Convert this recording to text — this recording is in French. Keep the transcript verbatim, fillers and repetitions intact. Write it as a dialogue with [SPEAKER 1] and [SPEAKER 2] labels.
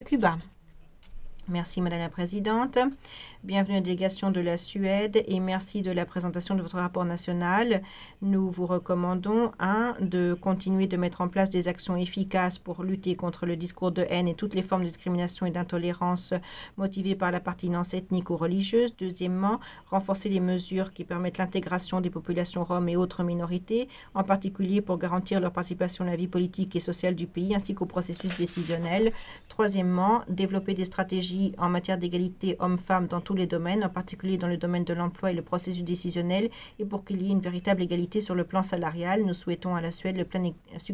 [SPEAKER 1] Cuba. Merci Madame la Présidente. Bienvenue à la délégation de la Suède et merci de la présentation de votre rapport national. Nous vous recommandons, un, de continuer de mettre en place des actions efficaces pour lutter contre le discours de haine et toutes les formes de discrimination et d'intolérance motivées par l'appartenance ethnique ou religieuse. Deuxièmement, renforcer les mesures qui permettent l'intégration des populations roms et autres minorités, en particulier pour garantir leur participation à la vie politique et sociale du pays ainsi qu'au processus décisionnel. Troisièmement, développer des stratégies en matière d'égalité hommes-femmes dans tous les domaines, en particulier dans le domaine de l'emploi et le processus décisionnel, et pour qu'il y ait une véritable égalité sur le plan salarial. Nous souhaitons à la Suède le plein succès